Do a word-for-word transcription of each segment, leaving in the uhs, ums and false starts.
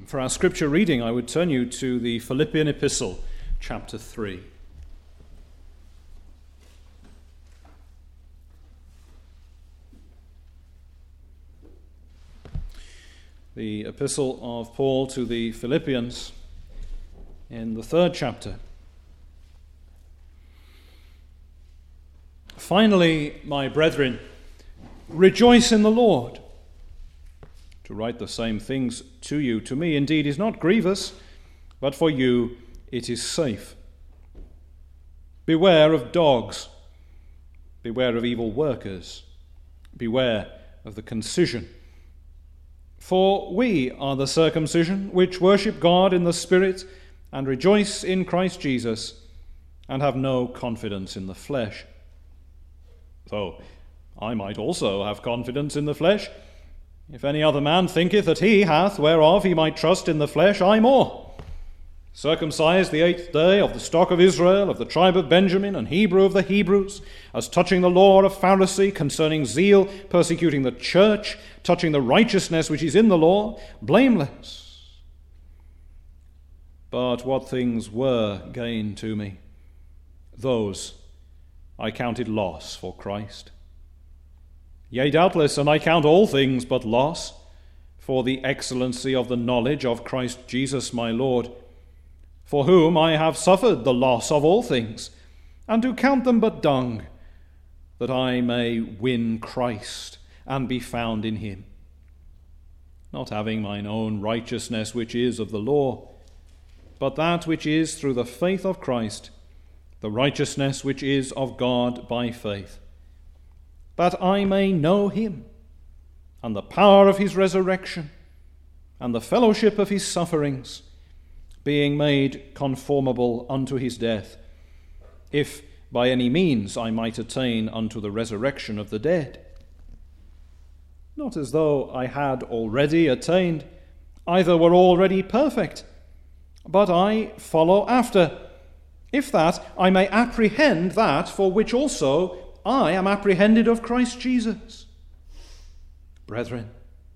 For our scripture reading, I would turn you to the Philippian Epistle, chapter three. The Epistle of Paul to the Philippians in the third chapter. Finally, my brethren, rejoice in the Lord. To write the same things to you, to me indeed is not grievous, but for you it is safe. Beware of dogs, beware of evil workers, beware of the concision. For we are the circumcision which worship God in the Spirit and rejoice in Christ Jesus and have no confidence in the flesh. Though I might also have confidence in the flesh. If any other man thinketh that he hath whereof he might trust in the flesh, I more. Circumcised the eighth day, of the stock of Israel, of the tribe of Benjamin, and Hebrew of the Hebrews, as touching the law, a Pharisee, concerning zeal, persecuting the church, touching the righteousness which is in the law, blameless. But what things were gain to me, those I counted loss for Christ. Yea, doubtless, and I count all things but loss, for the excellency of the knowledge of Christ Jesus my Lord, for whom I have suffered the loss of all things, and do count them but dung, that I may win Christ, and be found in him, not having mine own righteousness which is of the law, but that which is through the faith of Christ, the righteousness which is of God by faith, that I may know him, and the power of his resurrection, and the fellowship of his sufferings, being made conformable unto his death, if by any means I might attain unto the resurrection of the dead. Not as though I had already attained, either were already perfect, but I follow after, if that I may apprehend that for which also I am apprehended of Christ Jesus. Brethren,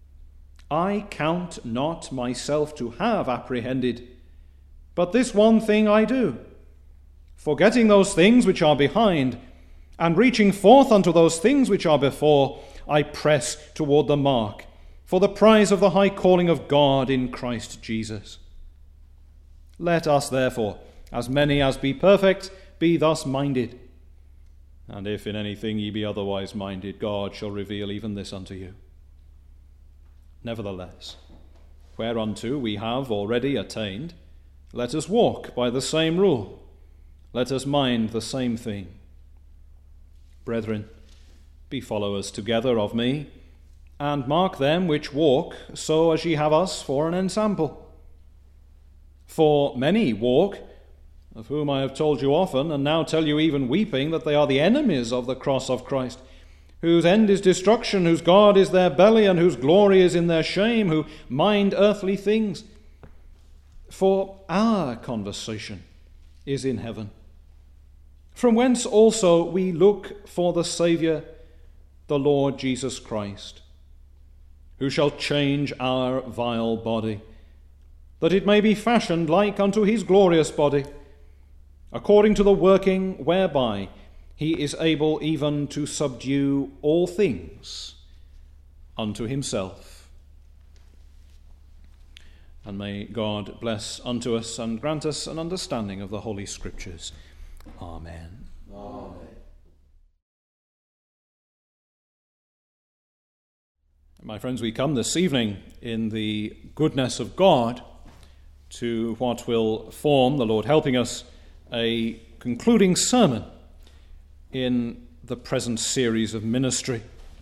I count not myself to have apprehended, but this one thing I do, forgetting those things which are behind, and reaching forth unto those things which are before, I press toward the mark, for the prize of the high calling of God in Christ Jesus. Let us therefore, as many as be perfect, be thus minded. And if in anything ye be otherwise minded, God shall reveal even this unto you. Nevertheless, whereunto we have already attained, let us walk by the same rule. Let us mind the same thing. Brethren, be followers together of me, and mark them which walk so as ye have us for an ensample. For many walk, of whom I have told you often, and now tell you even weeping, that they are the enemies of the cross of Christ, whose end is destruction, whose God is their belly, and whose glory is in their shame, who mind earthly things. For our conversation is in heaven, from whence also we look for the Saviour, the Lord Jesus Christ, who shall change our vile body, that it may be fashioned like unto his glorious body, according to the working whereby he is able even to subdue all things unto himself. And may God bless unto us and grant us an understanding of the Holy Scriptures. Amen. Amen. My friends, we come this evening in the goodness of God to what will form, the Lord helping us, a concluding sermon in the present series of ministry.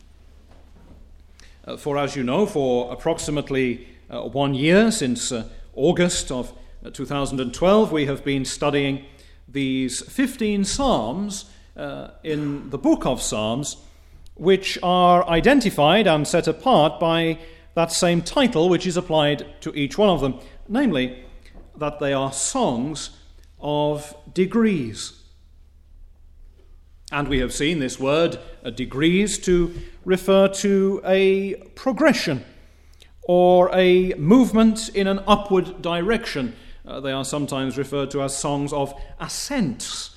Uh, for as you know, for approximately uh, one year, since uh, August of uh, two thousand twelve, we have been studying these fifteen Psalms uh, in the book of Psalms, which are identified and set apart by that same title which is applied to each one of them, namely that they are songs of degrees. And we have seen this word, uh, degrees, to refer to a progression or a movement in an upward direction. Uh, they are sometimes referred to as songs of ascents.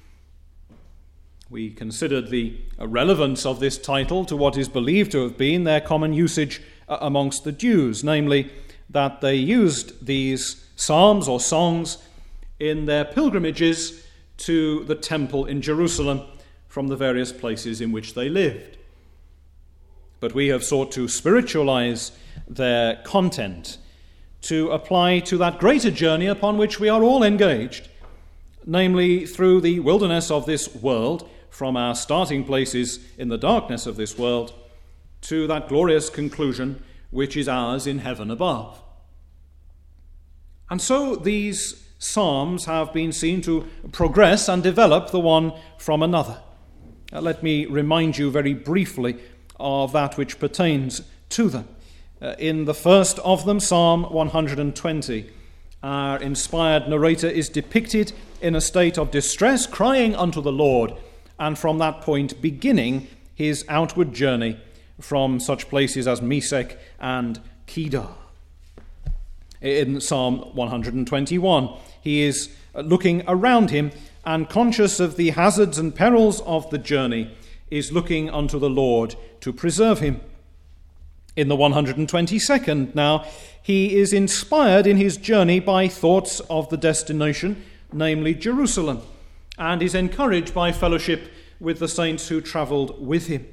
We considered the relevance of this title to what is believed to have been their common usage uh, amongst the Jews, namely that they used these psalms or songs in their pilgrimages to the temple in Jerusalem from the various places in which they lived. But we have sought to spiritualize their content, to apply to that greater journey upon which we are all engaged, namely through the wilderness of this world, from our starting places in the darkness of this world, to that glorious conclusion which is ours in heaven above. And so these psalms have been seen to progress and develop the one from another. Uh, let me remind you very briefly of that which pertains to them. Uh, in the first of them, Psalm one hundred twenty, our inspired narrator is depicted in a state of distress, crying unto the Lord, and from that point beginning his outward journey from such places as Mesech and Kedar. In Psalm one hundred twenty-one, he is looking around him and, conscious of the hazards and perils of the journey, is looking unto the Lord to preserve him. In the one hundred twenty-second now, he is inspired in his journey by thoughts of the destination, namely Jerusalem, and is encouraged by fellowship with the saints who travelled with him.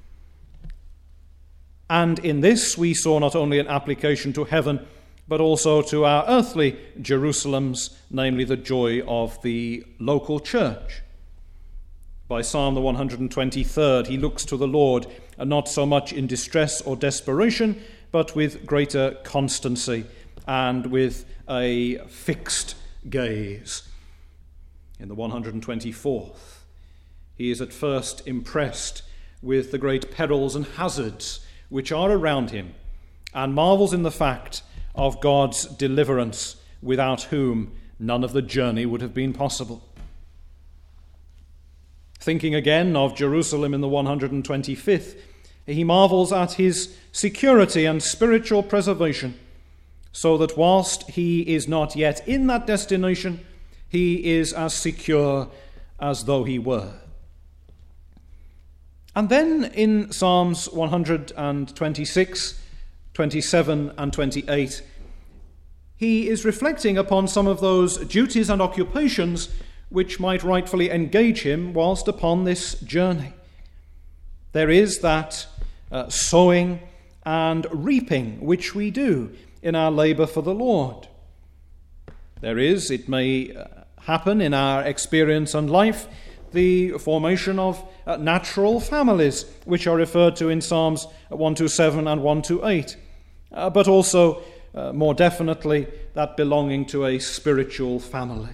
And in this we saw not only an application to heaven, but also to our earthly Jerusalems, namely the joy of the local church. By Psalm the one hundred twenty-third, he looks to the Lord, and not so much in distress or desperation, but with greater constancy and with a fixed gaze. In the one hundred twenty-fourth, he is at first impressed with the great perils and hazards which are around him, and marvels in the fact of God's deliverance, without whom none of the journey would have been possible. Thinking again of Jerusalem in the one hundred twenty-fifth, he marvels at his security and spiritual preservation, so that whilst he is not yet in that destination, he is as secure as though he were. And then in Psalms one hundred twenty-six, twenty-seven and twenty-eight, he is reflecting upon some of those duties and occupations which might rightfully engage him whilst upon this journey. There is that uh, sowing and reaping which we do in our labour for the Lord. There is, it may happen in our experience and life, the formation of uh, natural families, which are referred to in Psalms one twenty-seven and one twenty-eight, uh, but also, uh, more definitely, that belonging to a spiritual family.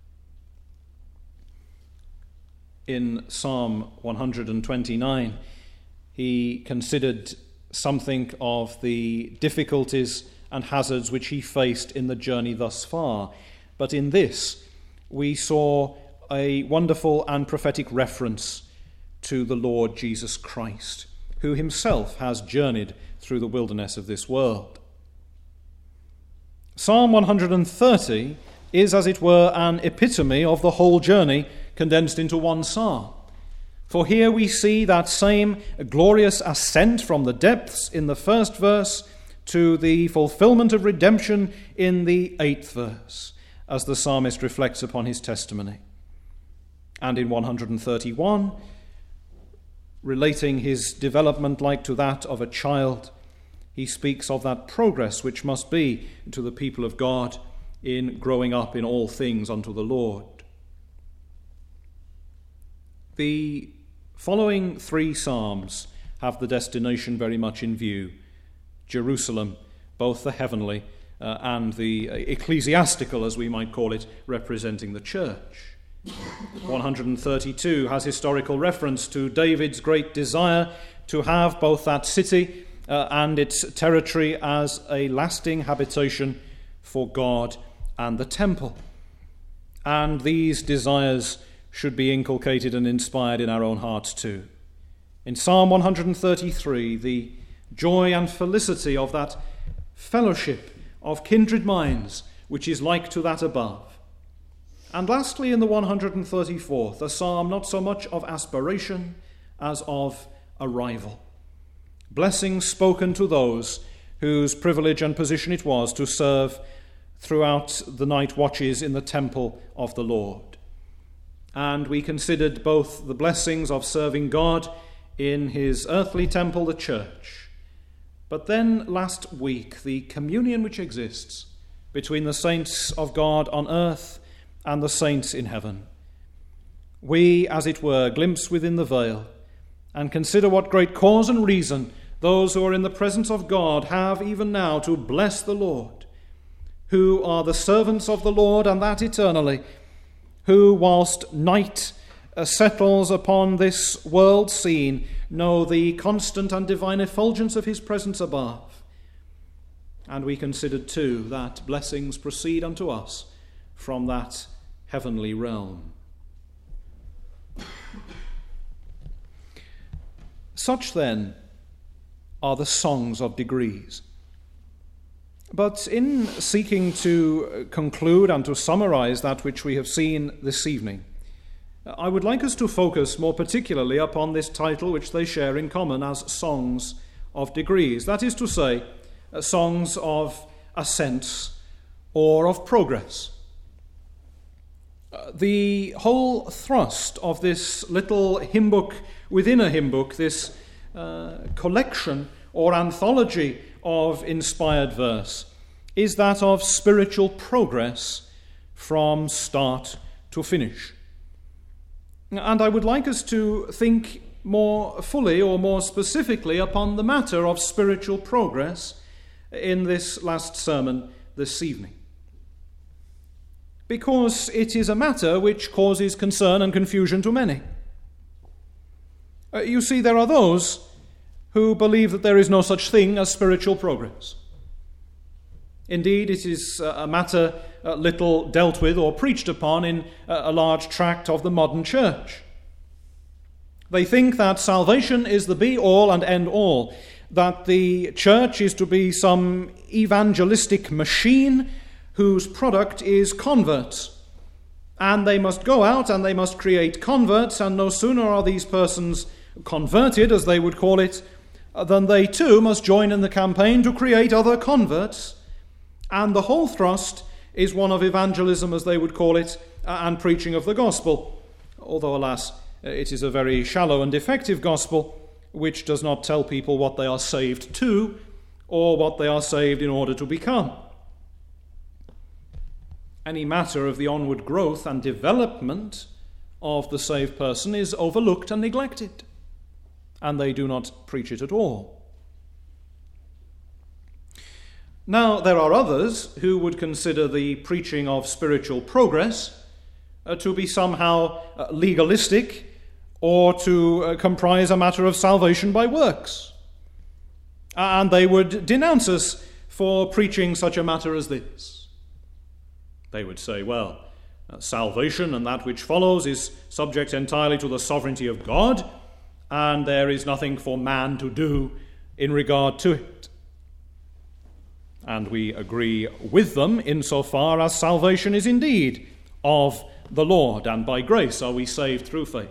In Psalm one hundred twenty-nine, he considered something of the difficulties and hazards which he faced in the journey thus far. But in this, we saw a wonderful and prophetic reference to the Lord Jesus Christ, who himself has journeyed through the wilderness of this world. Psalm one hundred thirty is, as it were, an epitome of the whole journey condensed into one psalm. For here we see that same glorious ascent from the depths in the first verse to the fulfillment of redemption in the eighth verse, as the psalmist reflects upon his testimony. And in one hundred thirty-one, relating his development like to that of a child, he speaks of that progress which must be to the people of God in growing up in all things unto the Lord. The following three psalms have the destination very much in view: Jerusalem, both the heavenly uh, and the ecclesiastical, as we might call it, representing the church. one hundred thirty-two has historical reference to David's great desire to have both that city uh, and its territory as a lasting habitation for God and the temple. And these desires should be inculcated and inspired in our own hearts too. In Psalm one hundred thirty-three, the joy and felicity of that fellowship of kindred minds, which is like to that above. And lastly, in the one hundred thirty-fourth, a psalm not so much of aspiration as of arrival. Blessings spoken to those whose privilege and position it was to serve throughout the night watches in the temple of the Lord. And we considered both the blessings of serving God in his earthly temple, the church, but then last week, the communion which exists between the saints of God on earth and the saints in heaven. We, as it were, glimpse within the veil and consider what great cause and reason those who are in the presence of God have even now to bless the Lord, who are the servants of the Lord, and that eternally, who, whilst night uh, settles upon this world scene, know the constant and divine effulgence of his presence above. And we considered too that blessings proceed unto us from that heavenly realm. Such then are the songs of degrees. But in seeking to conclude and to summarize that which we have seen this evening, I would like us to focus more particularly upon this title which they share in common as songs of degrees. That is to say, uh, songs of ascents or of progress. Uh, the whole thrust of this little hymn book within a hymn book, this uh, collection or anthology of inspired verse, is that of spiritual progress from start to finish. And I would like us to think more fully or more specifically upon the matter of spiritual progress in this last sermon this evening, because it is a matter which causes concern and confusion to many. Uh, you see, there are those who believe that there is no such thing as spiritual progress. Indeed, it is a matter uh, little dealt with or preached upon in a large tract of the modern church. They think that salvation is the be-all and end-all, that the church is to be some evangelistic machine whose product is converts, and they must go out and they must create converts, and no sooner are these persons converted, as they would call it, than they too must join in the campaign to create other converts. And the whole thrust is one of evangelism, as they would call it, and preaching of the gospel, although, alas, it is a very shallow and defective gospel, which does not tell people what they are saved to or what they are saved in order to become. Any matter of the onward growth and development of the saved person is overlooked and neglected, and they do not preach it at all. Now, there are others who would consider the preaching of spiritual progress uh, to be somehow uh, legalistic, or to uh, comprise a matter of salvation by works. And they would denounce us for preaching such a matter as this. They would say, well, uh, salvation and that which follows is subject entirely to the sovereignty of God, and there is nothing for man to do in regard to it. And we agree with them insofar as salvation is indeed of the Lord, and by grace are we saved through faith.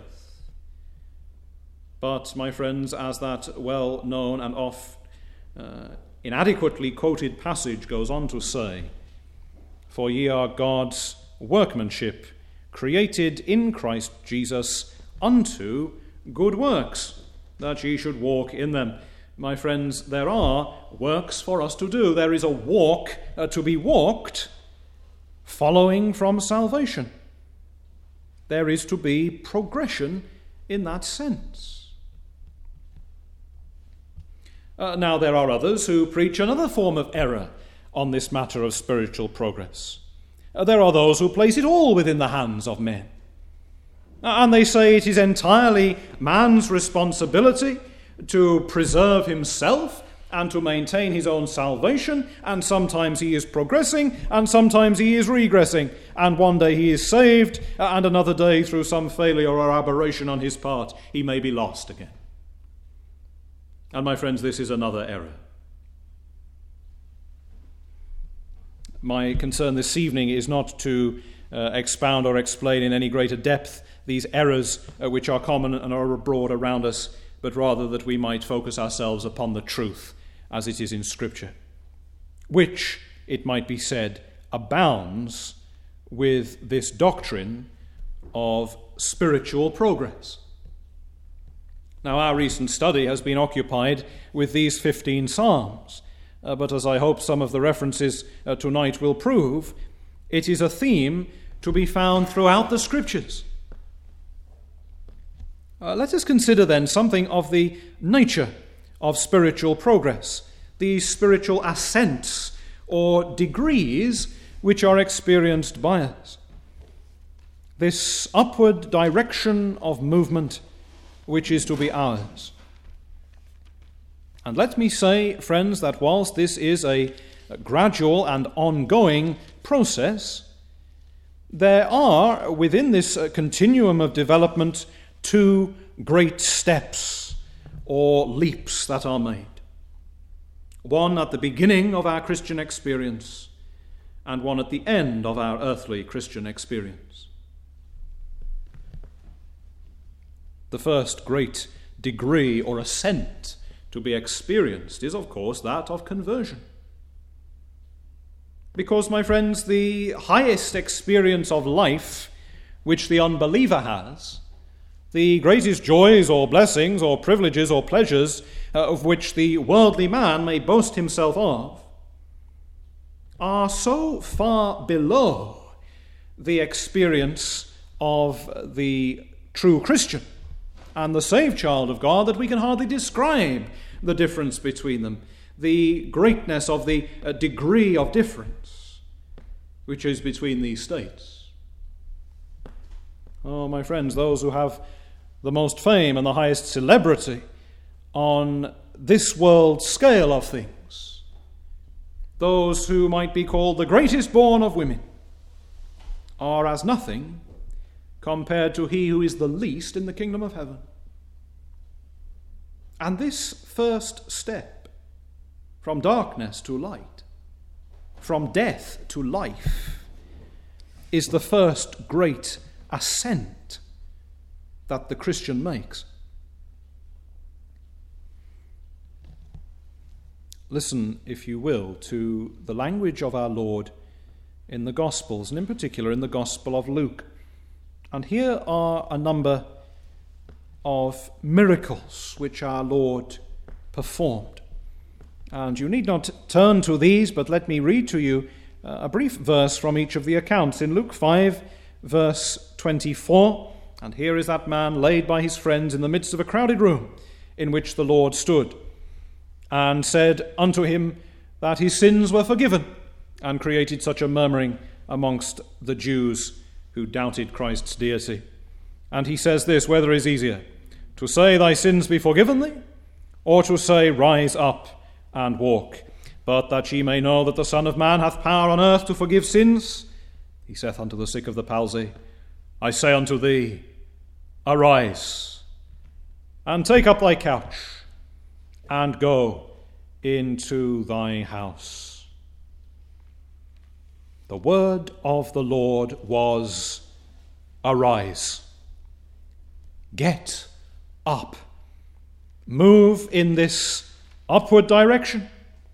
But, my friends, as that well-known and oft uh, inadequately quoted passage goes on to say, for ye are God's workmanship, created in Christ Jesus unto good works, that ye should walk in them. My friends, there are works for us to do. There is a walk uh, to be walked following from salvation. There is to be progression in that sense. Uh, now, there are others who preach another form of error on this matter of spiritual progress. Uh, there are those who place it all within the hands of men. Uh, and they say it is entirely man's responsibility to preserve himself and to maintain his own salvation, and sometimes he is progressing and sometimes he is regressing, and one day he is saved and another day, through some failure or aberration on his part, he may be lost again. And my friends, this is another error. My concern this evening is not to uh, expound or explain in any greater depth these errors uh, which are common and are abroad around us, but rather that we might focus ourselves upon the truth as it is in Scripture, which, it might be said, abounds with this doctrine of spiritual progress. Now, our recent study has been occupied with these fifteen Psalms, uh, but as I hope some of the references uh, tonight will prove, it is a theme to be found throughout the Scriptures. Uh, let us consider then something of the nature of spiritual progress, these spiritual ascents or degrees which are experienced by us. This upward direction of movement which is to be ours. And let me say, friends, that whilst this is a gradual and ongoing process, there are, within this continuum of development, two great steps or leaps that are made. One at the beginning of our Christian experience, and one at the end of our earthly Christian experience. The first great degree or ascent to be experienced is, of course, that of conversion. Because, my friends, the highest experience of life which the unbeliever has, the greatest joys or blessings or privileges or pleasures uh, of which the worldly man may boast himself of, are so far below the experience of the true Christian and the saved child of God that we can hardly describe the difference between them, the greatness of the uh, degree of difference which is between these states. Oh, my friends, those who have the most fame and the highest celebrity on this world's scale of things, those who might be called the greatest born of women, are as nothing compared to he who is the least in the kingdom of heaven. And this first step from darkness to light, from death to life, is the first great ascent that the Christian makes. Listen, if you will, to the language of our Lord in the Gospels, and in particular in the Gospel of Luke. And here are a number of miracles which our Lord performed. And you need not turn to these, but let me read to you a brief verse from each of the accounts. In Luke five, verse twenty-four, and here is that man laid by his friends in the midst of a crowded room, in which the Lord stood, and said unto him that his sins were forgiven, and created such a murmuring amongst the Jews who doubted Christ's deity. And he says this: whether is easier, to say thy sins be forgiven thee, or to say rise up and walk? But that ye may know that the Son of Man hath power on earth to forgive sins, he saith unto the sick of the palsy, I say unto thee, arise, and take up thy couch, and go into thy house. The word of the Lord was, arise. Get up. Move in this upward direction.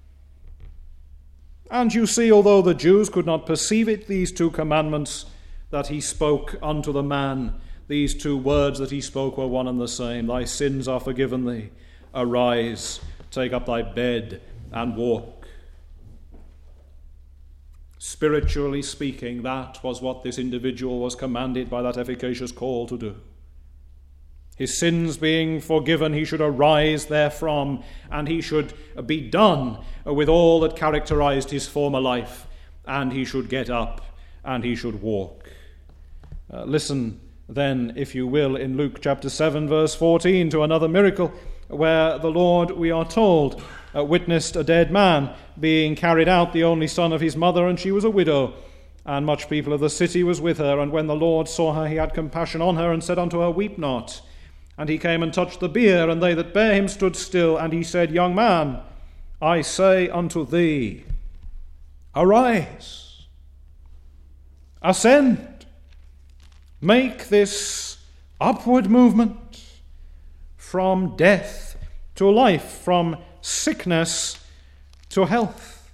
And you see, although the Jews could not perceive it, these two commandments that he spoke unto the man, these two words that he spoke were one and the same. Thy sins are forgiven thee. Arise, take up thy bed, and walk. Spiritually speaking, that was what this individual was commanded by that efficacious call to do. His sins being forgiven, he should arise therefrom, and he should be done with all that characterized his former life, and he should get up, and he should walk. Uh, listen then, if you will, in Luke chapter seven, verse fourteen, to another miracle, where the Lord, we are told, uh, witnessed a dead man being carried out, the only son of his mother, and she was a widow, and much people of the city was with her. And when the Lord saw her, he had compassion on her, and said unto her, weep not. And he came and touched the bier, and they that bare him stood still. And he said, young man, I say unto thee, Arise, ascend, make this upward movement from death to life, from sickness to health.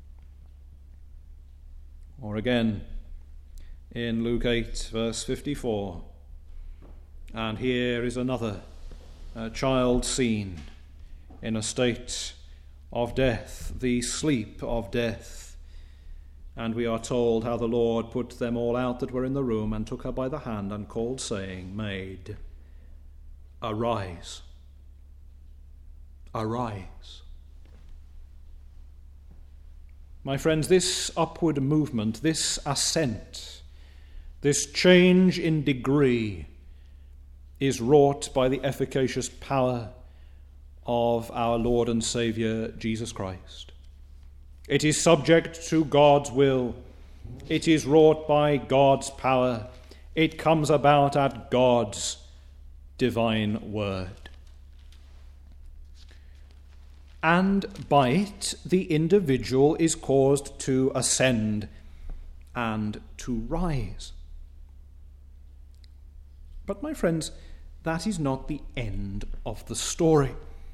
Or again, in Luke eight, verse fifty-four, and here is another uh, child seen in a state of death, the sleep of death. And we are told how the Lord put them all out that were in the room, and took her by the hand, and called, saying, Maid, arise, arise. My friends, this upward movement, this ascent, this change in degree is wrought by the efficacious power of our Lord and Saviour, Jesus Christ. It is subject to God's will. It is wrought by God's power. It comes about at God's divine word. And by it, the individual is caused to ascend and to rise. But my friends, that is not the end of the story.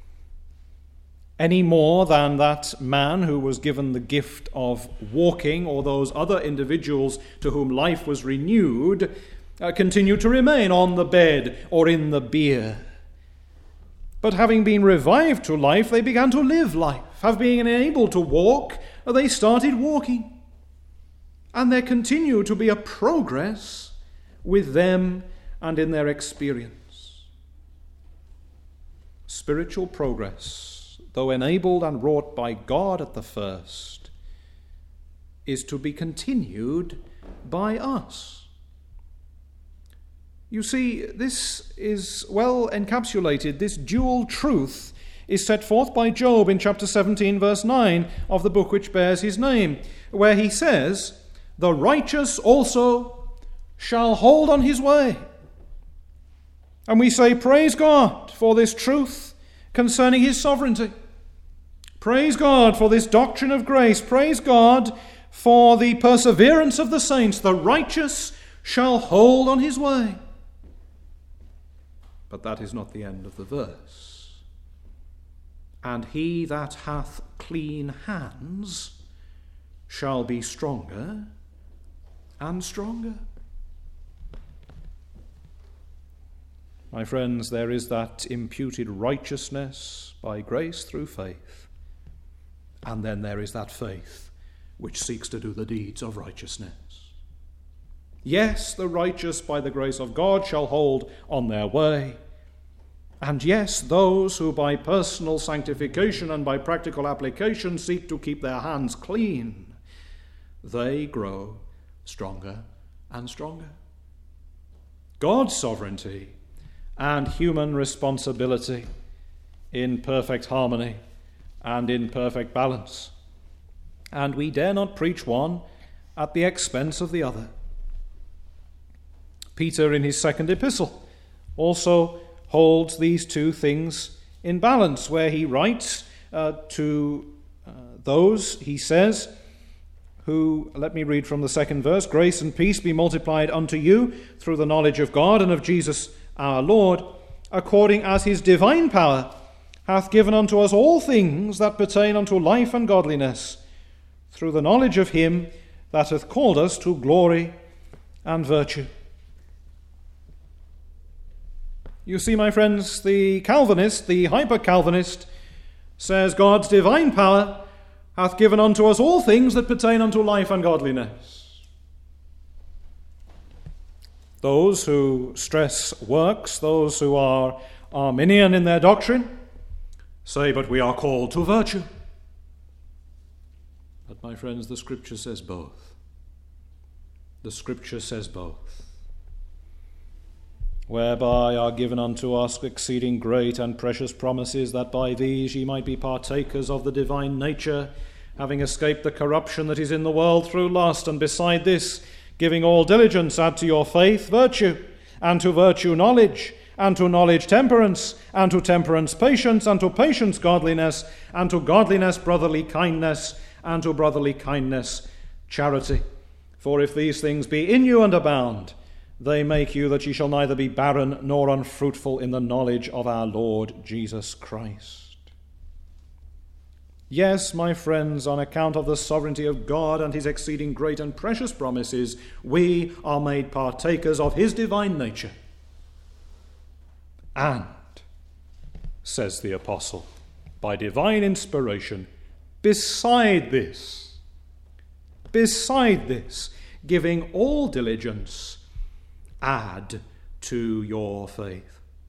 Any more than that man who was given the gift of walking, or those other individuals to whom life was renewed, uh, continued to remain on the bed or in the bier. But having been revived to life, they began to live life. Having been able to walk, they started walking. And there continued to be a progress with them and in their experience. Spiritual progress, though enabled and wrought by God at the first, is to be continued by us. You see, this is well encapsulated. This dual truth is set forth by Job in chapter seventeen, verse nine of the book which bears his name, where he says, "The righteous also shall hold on his way." And we say, praise God for this truth concerning his sovereignty. Praise God for this doctrine of grace. Praise God for the perseverance of the saints. The righteous shall hold on his way. But that is not the end of the verse. And he that hath clean hands shall be stronger and stronger. My friends, there is that imputed righteousness by grace through faith. And then there is that faith which seeks to do the deeds of righteousness. Yes, the righteous by the grace of God shall hold on their way. And yes, those who by personal sanctification and by practical application seek to keep their hands clean, they grow stronger and stronger. God's sovereignty and human responsibility in perfect harmony and in perfect balance. And we dare not preach one at the expense of the other. Peter, in his second epistle, also holds these two things in balance, where he writes uh, to uh, those, he says, who, let me read from the second verse, "Grace and peace be multiplied unto you through the knowledge of God and of Jesus our Lord, according as his divine power hath given unto us all things that pertain unto life and godliness, through the knowledge of him that hath called us to glory and virtue." You see, my friends, the Calvinist, the hyper-Calvinist, says God's divine power hath given unto us all things that pertain unto life and godliness. Those who stress works, those who are Arminian in their doctrine, say, but we are called to virtue. But my friends, the Scripture says both. The Scripture says both. Whereby are given unto us exceeding great and precious promises, that by these ye might be partakers of the divine nature, having escaped the corruption that is in the world through lust, and beside this, giving all diligence, add to your faith virtue, and to virtue knowledge, and to knowledge temperance, and to temperance patience, and to patience godliness, and to godliness brotherly kindness, and to brotherly kindness, charity. For if these things be in you and abound, they make you that ye shall neither be barren nor unfruitful in the knowledge of our Lord Jesus Christ. Yes, my friends, on account of the sovereignty of God and his exceeding great and precious promises, we are made partakers of his divine nature. And, says the apostle, by divine inspiration, beside this, beside this, giving all diligence, add to your faith.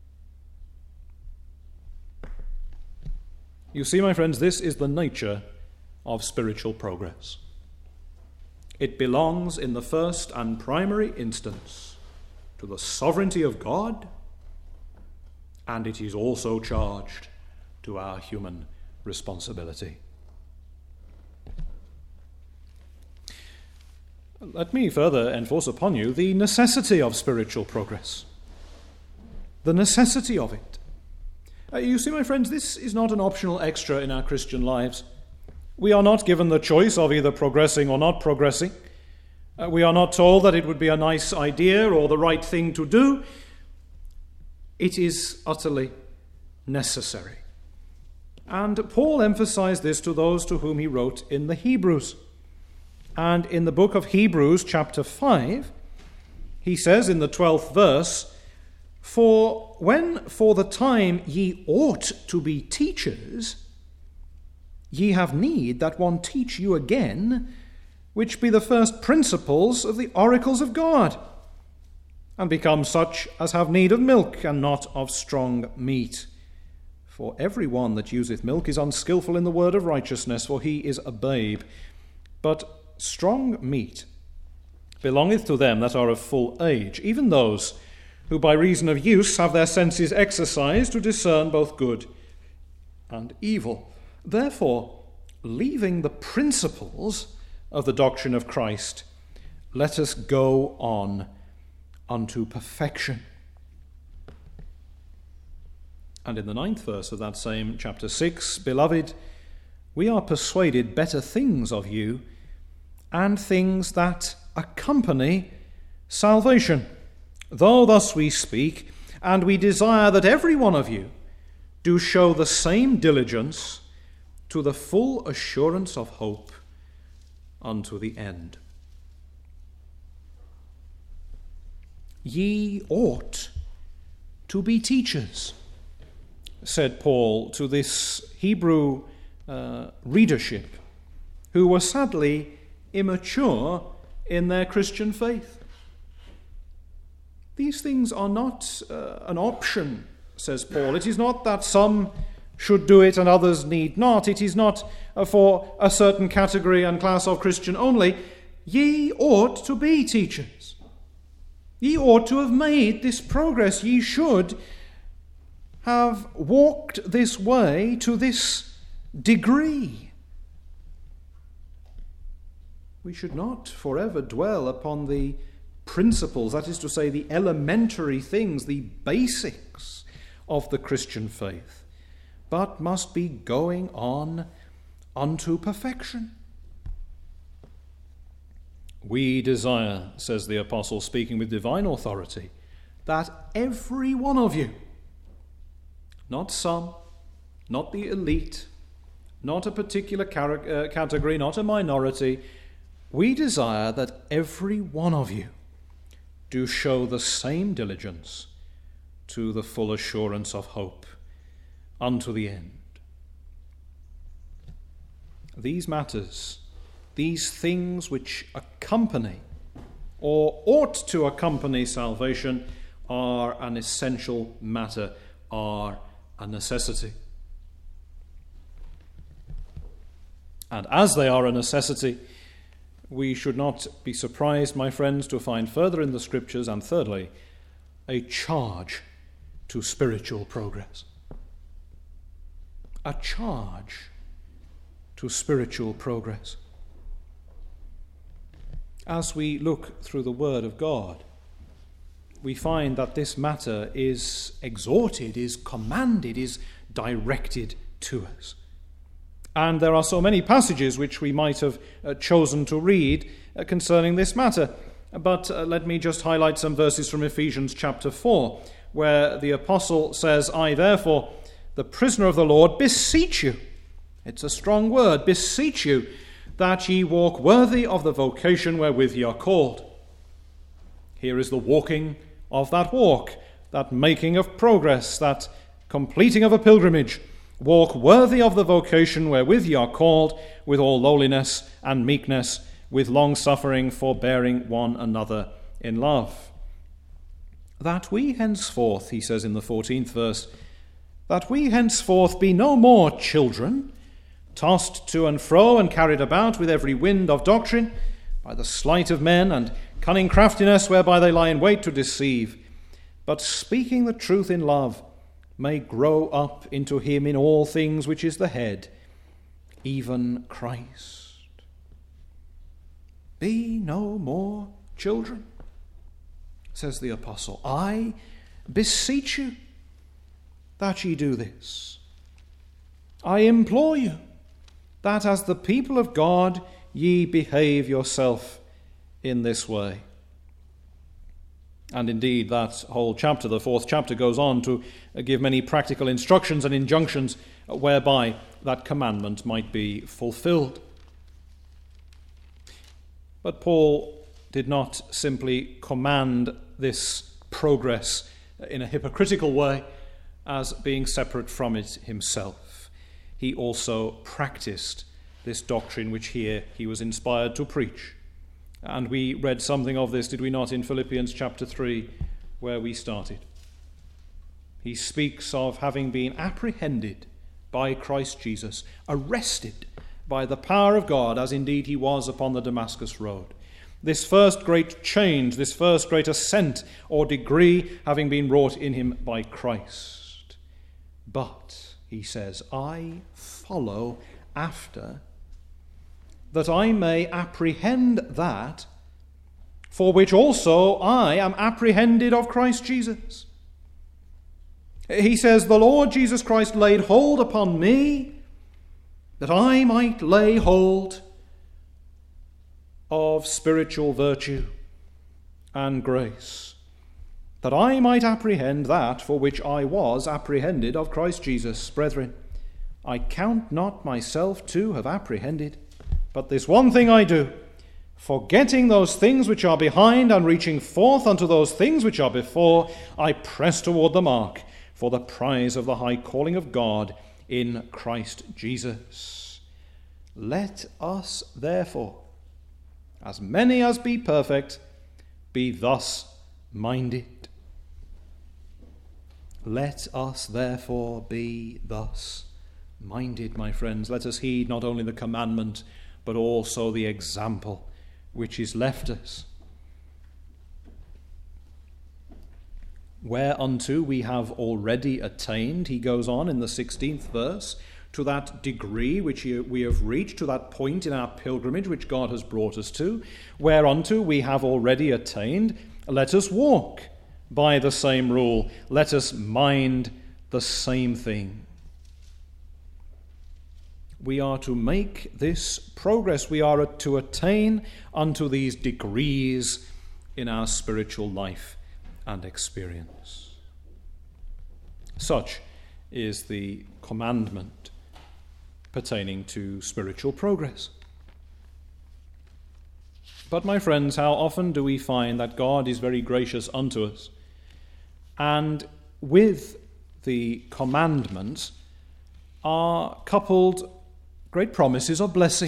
You see, my friends, this is the nature of spiritual progress. It belongs in the first and primary instance to the sovereignty of God, and it is also charged to our human responsibility. Let me further enforce upon you the necessity of spiritual progress. The necessity of it. Uh, you see, my friends, this is not an optional extra in our Christian lives. We are not given the choice of either progressing or not progressing. Uh, we are not told that it would be a nice idea or the right thing to do. It is utterly necessary. And Paul emphasized this to those to whom he wrote in the Hebrews. And in the book of Hebrews, chapter five, he says in the twelfth verse, For when for the time ye ought to be teachers, ye have need that one teach you again, which be the first principles of the oracles of God, and become such as have need of milk, and not of strong meat. For every one that useth milk is unskillful in the word of righteousness, for he is a babe. But strong meat belongeth to them that are of full age, even those who by reason of use have their senses exercised to discern both good and evil. Therefore, leaving the principles of the doctrine of Christ, let us go on unto perfection. And in the ninth verse of that same chapter six, Beloved, we are persuaded better things of you, and things that accompany salvation. Though thus we speak, and we desire that every one of you do show the same diligence to the full assurance of hope unto the end. Ye ought to be teachers, said Paul to this Hebrew uh, readership, who were sadly immature in their Christian faith. These things are not uh, an option, says Paul. It is not that some should do it and others need not. It is not uh, for a certain category and class of Christian only. Ye ought to be teachers. Ye ought to have made this progress. Ye should have walked this way to this degree. We should not forever dwell upon the principles, that is to say, the elementary things, the basics of the Christian faith, but must be going on unto perfection. We desire, says the apostle, speaking with divine authority, that every one of you, not some, not the elite, not a particular category, not a minority, we desire that every one of you do show the same diligence to the full assurance of hope unto the end. These matters, these things which accompany or ought to accompany salvation are an essential matter, are a necessity. And as they are a necessity, we should not be surprised, my friends, to find further in the Scriptures, and thirdly, a charge to spiritual progress. A charge to spiritual progress. As we look through the Word of God, we find that this matter is exhorted, is commanded, is directed to us. And there are so many passages which we might have uh, chosen to read uh, concerning this matter. But uh, let me just highlight some verses from Ephesians chapter four, where the apostle says, I therefore, the prisoner of the Lord, beseech you. It's a strong word, beseech you, that ye walk worthy of the vocation wherewith ye are called. Here is the walking of that walk, that making of progress, that completing of a pilgrimage. Walk worthy of the vocation wherewith ye are called, with all lowliness and meekness, with long-suffering, forbearing one another in love. That we henceforth, he says in the fourteenth verse, that we henceforth be no more children, tossed to and fro and carried about with every wind of doctrine, by the sleight of men and cunning craftiness whereby they lie in wait to deceive, but speaking the truth in love, may grow up into him in all things which is the head, even Christ. Be no more children, says the apostle. I beseech you that ye do this. I implore you that as the people of God ye behave yourself in this way. And indeed, that whole chapter, the fourth chapter, goes on to give many practical instructions and injunctions whereby that commandment might be fulfilled. But Paul did not simply command this progress in a hypocritical way as being separate from it himself. He also practiced this doctrine which here he was inspired to preach. And we read something of this, did we not, in Philippians chapter three, where we started. He speaks of having been apprehended by Christ Jesus, arrested by the power of God, as indeed he was upon the Damascus road. This first great change, this first great ascent or degree having been wrought in him by Christ. But, he says, I follow after, that I may apprehend that for which also I am apprehended of Christ Jesus. He says, the Lord Jesus Christ laid hold upon me, that I might lay hold of spiritual virtue and grace, that I might apprehend that for which I was apprehended of Christ Jesus. Brethren, I count not myself to have apprehended, but this one thing I do, forgetting those things which are behind and reaching forth unto those things which are before, I press toward the mark for the prize of the high calling of God in Christ Jesus. Let us therefore, as many as be perfect, be thus minded. Let us therefore be thus minded, my friends. Let us heed not only the commandment, but also the example which is left us. Whereunto we have already attained, he goes on in the sixteenth verse, to that degree which we have reached, to that point in our pilgrimage which God has brought us to, whereunto we have already attained, let us walk by the same rule, let us mind the same thing. We are to make this progress. We are to attain unto these degrees in our spiritual life and experience. Such is the commandment pertaining to spiritual progress. But, my friends, how often do we find that God is very gracious unto us, and with the commandments are coupled great promises of blessing.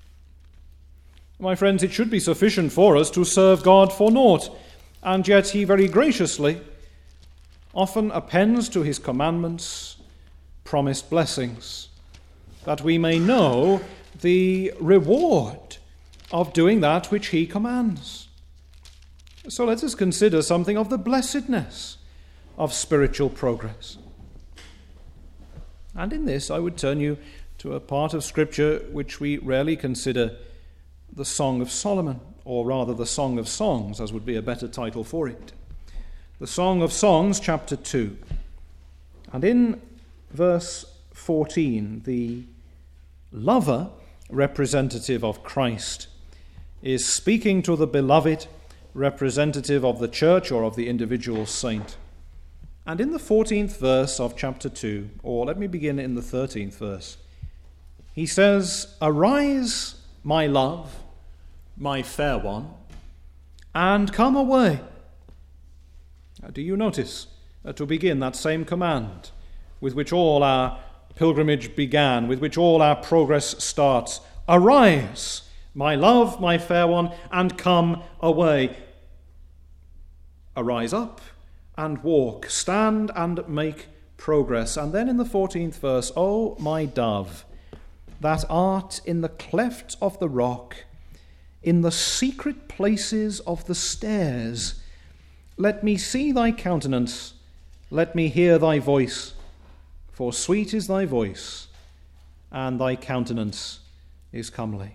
My friends, it should be sufficient for us to serve God for naught, and yet he very graciously often appends to his commandments promised blessings, that we may know the reward of doing that which he commands. So let us consider something of the blessedness of spiritual progress. And in this I would turn you to a part of Scripture which we rarely consider, the Song of Solomon, or rather the Song of Songs, as would be a better title for it. The Song of Songs, chapter two. And in verse fourteen, the lover, representative of Christ, is speaking to the beloved, representative of the church or of the individual saint. And in the fourteenth verse of chapter two, or let me begin in the thirteenth verse, he says, "Arise, my love, my fair one, and come away." Now, do you notice, uh, to begin, that same command with which all our pilgrimage began, with which all our progress starts? Arise, my love, my fair one, and come away. Arise up and walk, stand and make progress. And then in the fourteenth verse, "O my dove, that art in the cleft of the rock, in the secret places of the stairs, let me see thy countenance, let me hear thy voice, for sweet is thy voice, and thy countenance is comely."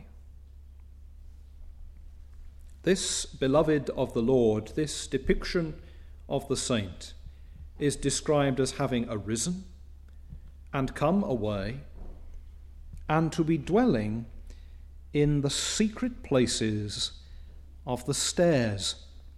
This beloved of the Lord, this depiction of the saint, is described as having arisen and come away, and to be dwelling in the secret places of the stairs.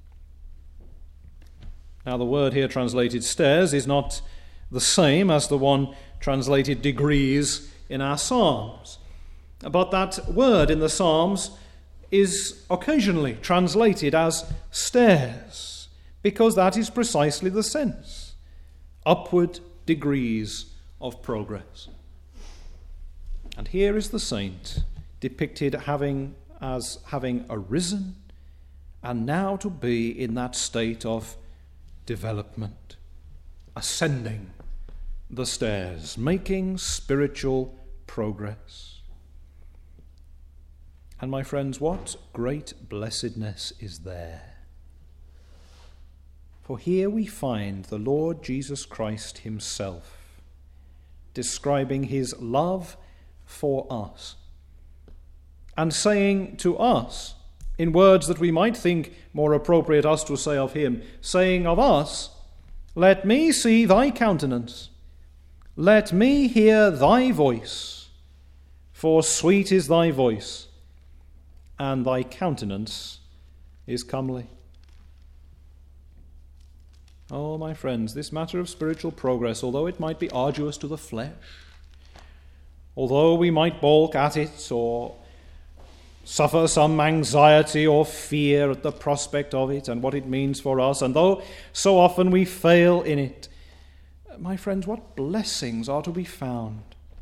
Now, the word here translated stairs is not the same as the one translated degrees in our Psalms. But that word in the Psalms is occasionally translated as stairs, because that is precisely the sense. Upward degrees of progress. And here is the saint depicted having as having arisen and now to be in that state of development, ascending the stairs, making spiritual progress. And my friends, what great blessedness is there! For here we find the Lord Jesus Christ himself describing his love for us and saying to us, in words that we might think more appropriate us to say of him, saying of us, "Let me see thy countenance, let me hear thy voice, for sweet is thy voice, and thy countenance is comely." Oh, my friends, this matter of spiritual progress, although it might be arduous to the flesh, although we might balk at it or suffer some anxiety or fear at the prospect of it and what it means for us, and though so often we fail in it, my friends, what blessings are to be found,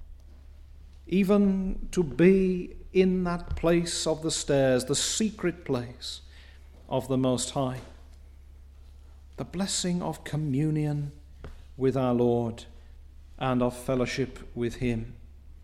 even to be in that place of the stairs, the secret place of the Most High, the blessing of communion with our Lord and of fellowship with him.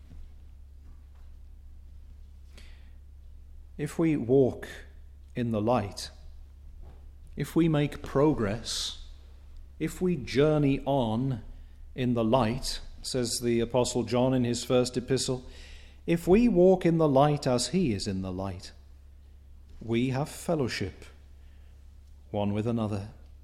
If we walk in the light, if we make progress, if we journey on in the light, says the Apostle John in his first epistle, if we walk in the light as he is in the light, we have fellowship one with another.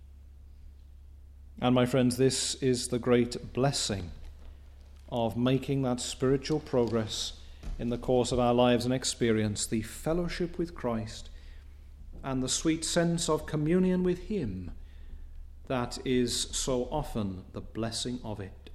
And my friends, this is the great blessing of making that spiritual progress in the course of our lives and experience, the fellowship with Christ and the sweet sense of communion with him that is so often the blessing of it.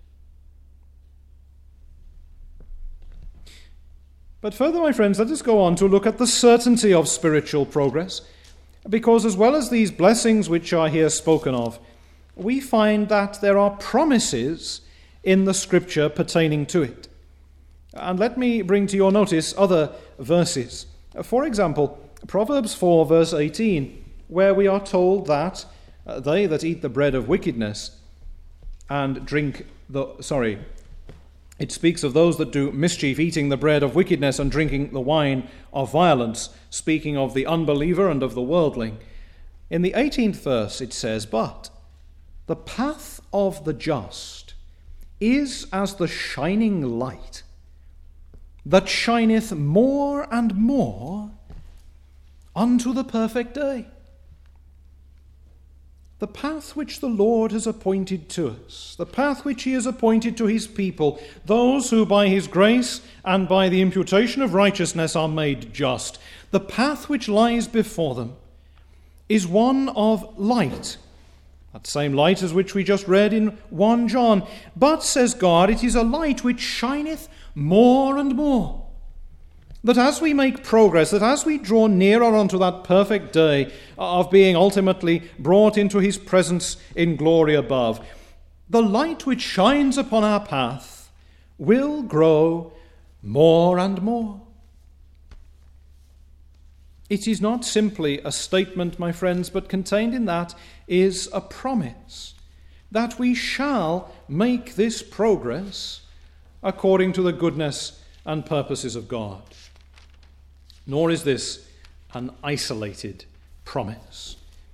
But further, my friends, let us go on to look at the certainty of spiritual progress, because as well as these blessings which are here spoken of, we find that there are promises in the Scripture pertaining to it. And let me bring to your notice other verses. For example, Proverbs four, verse eighteen, where we are told that uh, they that eat the bread of wickedness and drink the, sorry, it speaks of those that do mischief, eating the bread of wickedness and drinking the wine of violence, speaking of the unbeliever and of the worldling. In the eighteenth verse it says, "But the path of the just is as the shining light, that shineth more and more unto the perfect day." the path which the Lord has appointed to us, the path which he has appointed to his people, those who by his grace and by the imputation of righteousness are made just, the path which lies before them is one of light, that same light as which we just read in First John. But, says God, it is a light which shineth more and more. That as we make progress, that as we draw nearer unto that perfect day of being ultimately brought into his presence in glory above, the light which shines upon our path will grow more and more. It is not simply a statement, my friends, but contained in that is a promise that we shall make this progress according to the goodness and purposes of God. Nor is this an isolated promise.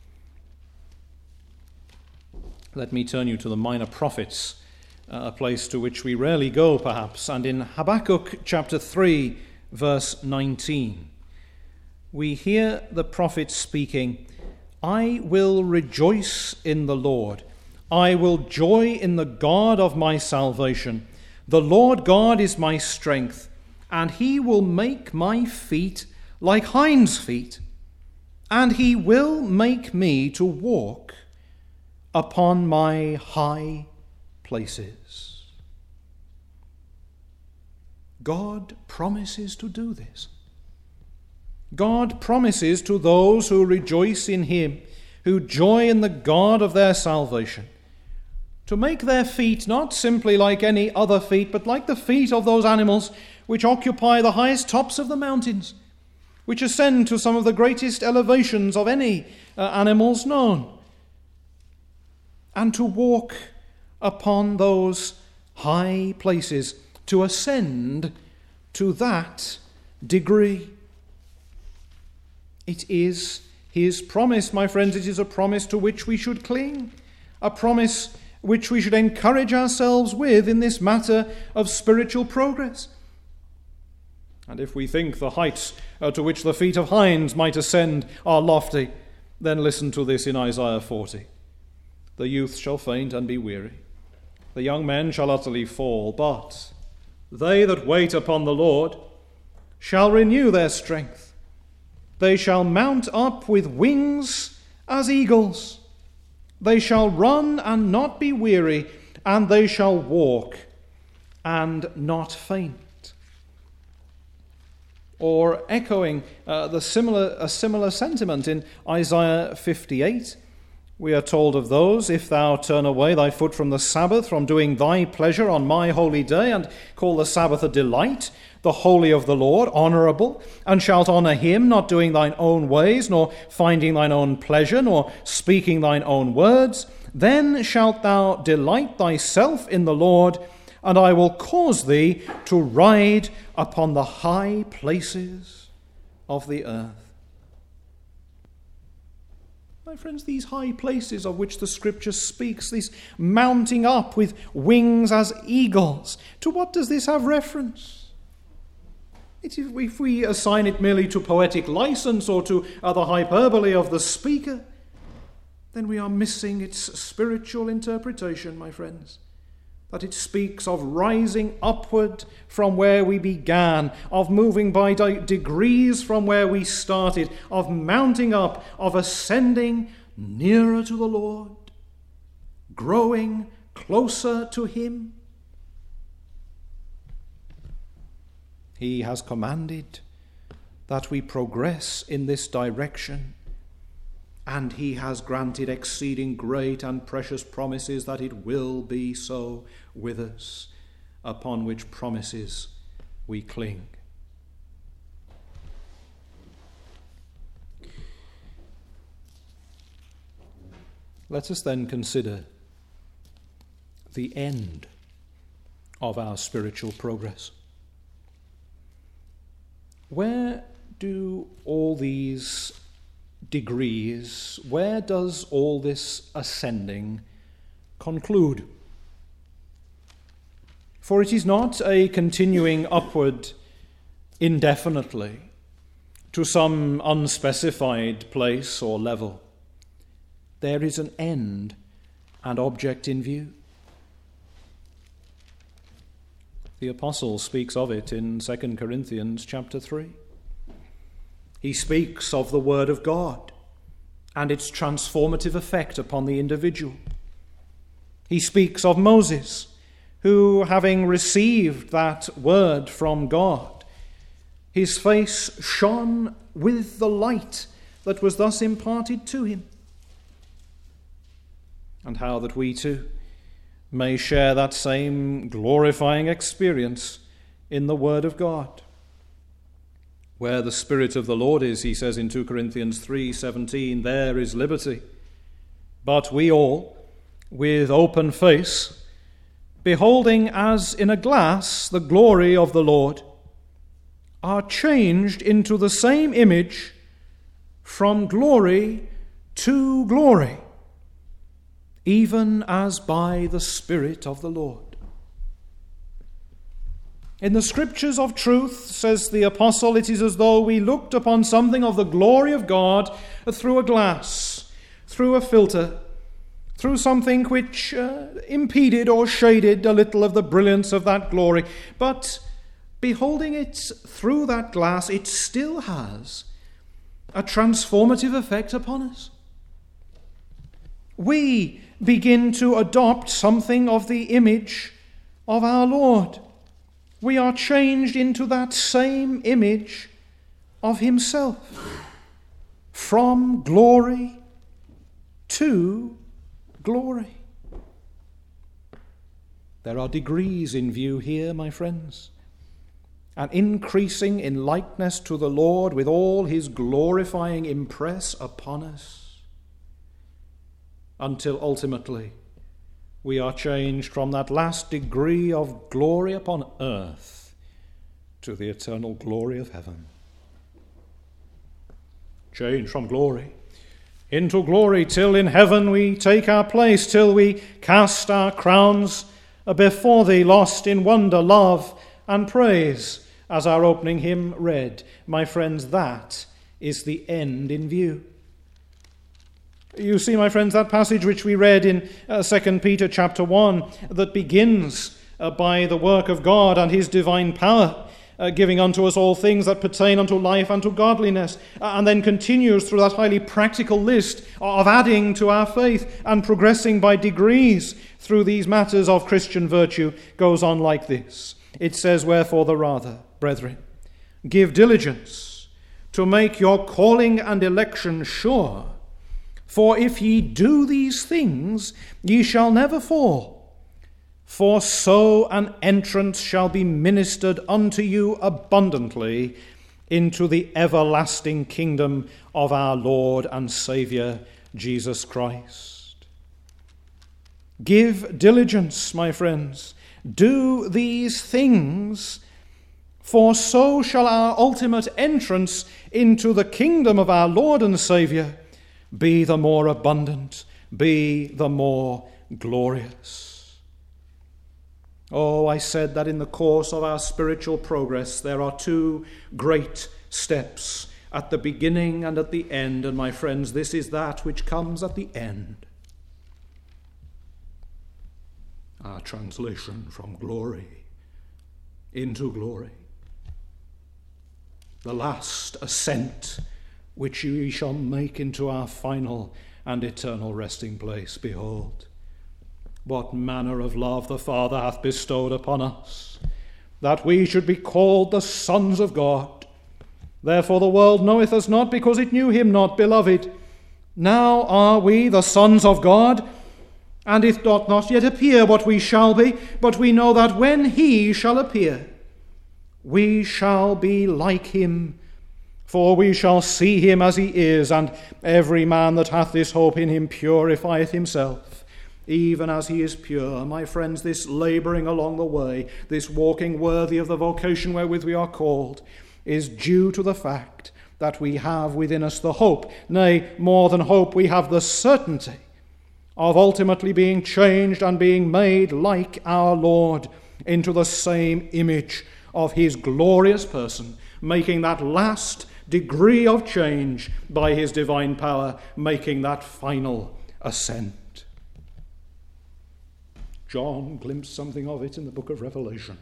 Let me turn you to the Minor Prophets, a place to which we rarely go, perhaps. And in Habakkuk chapter three, verse nineteen, we hear the prophet speaking, "I will rejoice in the Lord. I will joy in the God of my salvation. The Lord God is my strength, and he will make my feet like hinds' feet, and he will make me to walk upon my high places." God promises to do this. God promises to those who rejoice in him, who joy in the God of their salvation, to make their feet not simply like any other feet, but like the feet of those animals which occupy the highest tops of the mountains, which ascend to some of the greatest elevations of any uh, animals known, and to walk upon those high places, to ascend to that degree. It is his promise, my friends. It is a promise to which we should cling, a promise which we should encourage ourselves with in this matter of spiritual progress. And if we think the heights uh, to which the feet of hinds might ascend are lofty, then listen to this in Isaiah forty. "The youth shall faint and be weary. The young men shall utterly fall. But they that wait upon the Lord shall renew their strength. They shall mount up with wings as eagles. They shall run and not be weary, and they shall walk and not faint." Or echoing uh, the similar a similar sentiment in Isaiah fifty-eight, we are told of those, "If thou turn away thy foot from the Sabbath, from doing thy pleasure on my holy day, and call the Sabbath a delight, the holy of the Lord honourable, and shalt honour him, not doing thine own ways, nor finding thine own pleasure, nor speaking thine own words, then shalt thou delight thyself in the Lord, and I will cause thee to ride upon the high places of the earth." My friends, these high places of which the Scripture speaks, this mounting up with wings as eagles, to what does this have reference? It is, if we assign it merely to poetic license or to uh, the hyperbole of the speaker, then we are missing its spiritual interpretation, my friends. That it speaks of rising upward from where we began, of moving by de- degrees from where we started, of mounting up, of ascending nearer to the Lord, growing closer to him. He has commanded that we progress in this direction, and he has granted exceeding great and precious promises that it will be so with us, upon which promises we cling. Let us then consider the end of our spiritual progress. Where do all these degrees, where does all this ascending conclude? For it is not a continuing upward indefinitely to some unspecified place or level. there is an end and object in view. The apostle speaks of it in Second Corinthians chapter three. He speaks of the word of God and its transformative effect upon the individual. He speaks of Moses, who, having received that word from God, his face shone with the light that was thus imparted to him. And how that we too may share that same glorifying experience in the Word of God. Where the Spirit of the Lord is, he says in Second Corinthians three seventeen, there is liberty. But we all, with open face, beholding as in a glass the glory of the Lord, are changed into the same image from glory to glory, even as by the Spirit of the Lord. In the scriptures of truth, says the apostle, it is as though we looked upon something of the glory of God through a glass, through a filter, through something which uh, impeded or shaded a little of the brilliance of that glory. But beholding it through that glass, it still has a transformative effect upon us. We begin to adopt something of the image of our Lord. We are changed into that same image of himself, from glory to glory. There are degrees in view here, my friends. An increasing in likeness to the Lord with all his glorifying impress upon us, until ultimately we are changed from that last degree of glory upon earth to the eternal glory of heaven. Changed from glory into glory, till in heaven we take our place, till we cast our crowns before thee, lost in wonder, love, and praise, as our opening hymn read. My friends, that is the end in view. You see, my friends, that passage which we read in uh, Second Peter chapter one, that begins uh, by the work of God and his divine power, uh, giving unto us all things that pertain unto life and to godliness, uh, and then continues through that highly practical list of adding to our faith and progressing by degrees through these matters of Christian virtue, goes on like this. It says, wherefore the rather, brethren, give diligence to make your calling and election sure. For if ye do these things, ye shall never fall. For so an entrance shall be ministered unto you abundantly into the everlasting kingdom of our Lord and Saviour, Jesus Christ. Give diligence, my friends. Do these things, for so shall our ultimate entrance into the kingdom of our Lord and Saviour be the more abundant, be the more glorious. Oh, I said that in the course of our spiritual progress there are two great steps, at the beginning and at the end, and my friends, this is that which comes at the end. Our translation from glory into glory. The last ascent which we shall make into our final and eternal resting place. Behold, what manner of love the Father hath bestowed upon us, that we should be called the sons of God. Therefore the world knoweth us not, because it knew him not. Beloved, now are we the sons of God, and it doth not yet appear what we shall be, but we know that when he shall appear, we shall be like him, for we shall see him as he is, and every man that hath this hope in him purifieth himself, even as he is pure. My friends, this labouring along the way, this walking worthy of the vocation wherewith we are called, is due to the fact that we have within us the hope, nay, more than hope, we have the certainty of ultimately being changed and being made like our Lord into the same image of his glorious person, making that last degree of change by his divine power, making that final ascent. John glimpsed something of it in the book of Revelation.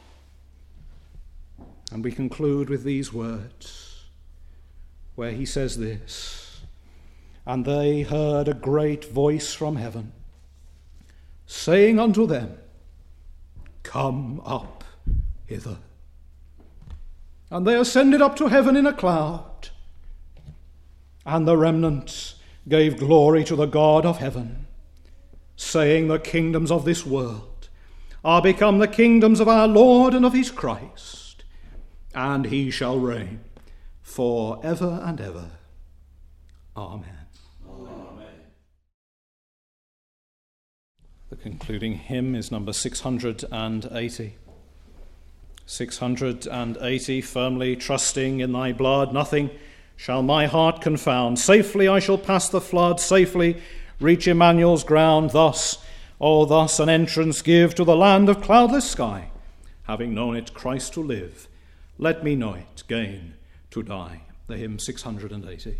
And we conclude with these words, where he says this, "And they heard a great voice from heaven, saying unto them, Come up hither. And they ascended up to heaven in a cloud. And the remnant gave glory to the God of heaven, saying, The kingdoms of this world are become the kingdoms of our Lord and of his Christ, and he shall reign for ever and ever. Amen." The concluding hymn is number six hundred eighty. six hundred eighty, firmly trusting in thy blood, nothing shall my heart confound. Safely I shall pass the flood, safely reach Emmanuel's ground. Thus, oh, thus an entrance give to the land of cloudless sky. Having known it Christ to live, let me know it gain to die. The hymn six hundred eighty.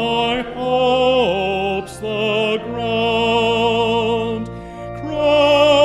Christ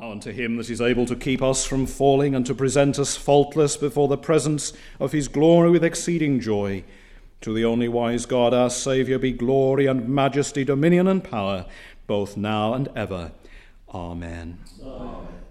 Now unto him that is able to keep us from falling and to present us faultless before the presence of his glory with exceeding joy, to the only wise God our Saviour be glory and majesty, dominion and power, both now and ever. Amen. Amen.